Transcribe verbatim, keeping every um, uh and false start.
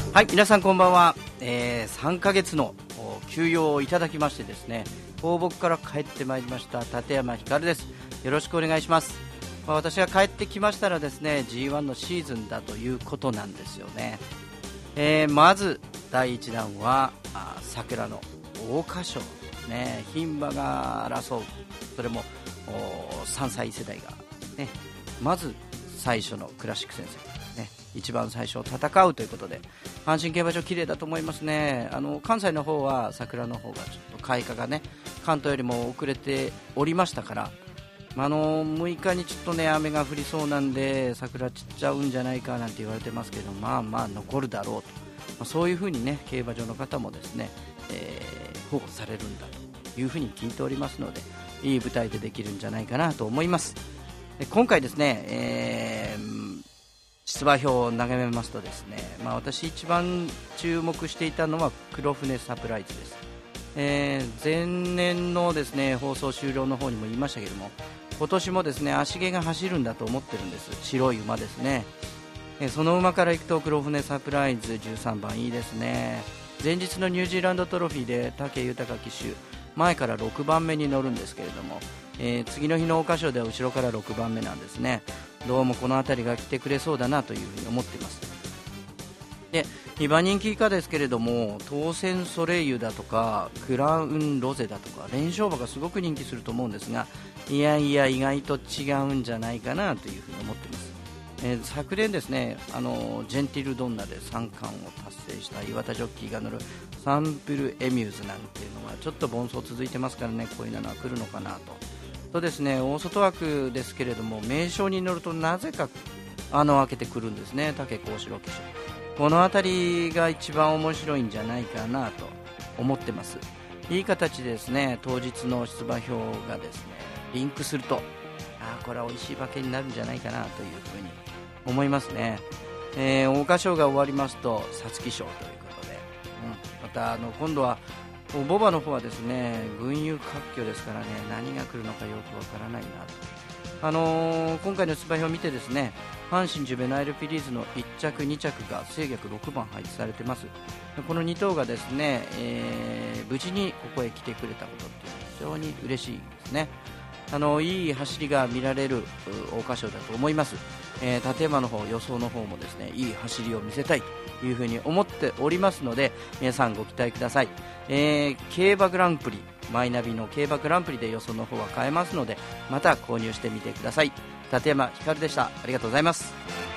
はい、皆さんこんばんは。えー、さんかげつの休養をいただきましてですね、放牧から帰ってまいりました立山ひかるです。よろしくお願いします。まあ、私が帰ってきましたらですね ジーワン のシーズンだということなんですよね。えー、まずだいいちだんはあ桜の桜花賞ね、牝馬が争う、それもさんさい世代が、ね、まず最初のクラシック戦線、ね、一番最初戦うということで、阪神競馬場綺麗だと思いますね。あの関西の方は桜の方がちょっと開花がね、関東よりも遅れておりましたから、あのむいかにちょっとね雨が降りそうなんで桜散っちゃうんじゃないかなんて言われてますけど、まあまあ残るだろうと、まあ、そういうふうにね競馬場の方もですね、えー、保護されるんだというふうに聞いておりますので、いい舞台でできるんじゃないかなと思います。で今回ですね、えー、出馬表を眺めますとですね、まあ、私一番注目していたのは黒船サプライズです。えー、前年のですね放送終了の方にも言いましたけども、今年もですね芦毛が走るんだと思ってるんです。白い馬ですね。えー、その馬からいくと黒船サプライズじゅうさんばんいいですね。前日のニュージーランドトロフィーで武豊騎手前からろくばんめに乗るんですけれども、えー、次の日の桜花賞では後ろからろくばんめなんですね。どうもこの辺りが来てくれそうだなというふうに思っています。でにばん人気以下ですけれども、当選ソレイユだとかクラウンロゼだとか連勝馬がすごく人気すると思うんですが、いやいや意外と違うんじゃないかなというふうに思っています。えー、昨年ですね、あのジェンティルドンナでさんかんを達成した岩田ジョッキーが乗るサンプルエミューズなんていうのはちょっと凡走続いてますからね、こういうのは来るのかなと。とですね、大外枠ですけれども名将に乗るとなぜか穴を開けてくるんですね、武幸四郎騎手。この辺りが一番面白いんじゃないかなと思ってます。いい形でですね、当日の出馬表がですねリンクすると、あこれは美味しい馬券になるんじゃないかなというふうに思いますね。えー、桜花賞が終わりますと皐月賞ということで、うん、またあの今度はボバの方はですね群雄割拠ですからね、何が来るのかよくわからないなと。あのー、今回の出馬表を見てですね、阪神ジュベナイルフィリーズのいっちゃくにちゃくが制逆ろくばん配置されています。このに頭がですね、えー、無事にここへ来てくれたことっていうのは非常に嬉しいですね。あのいい走りが見られる桜花賞だと思います。えー、立山の方予想の方もですねいい走りを見せたいというふうに思っておりますので、皆さんご期待ください。えー、競馬グランプリマイナビの競馬グランプリで予想の方は変えますので、また購入してみてください。立山ひかるでした。ありがとうございます。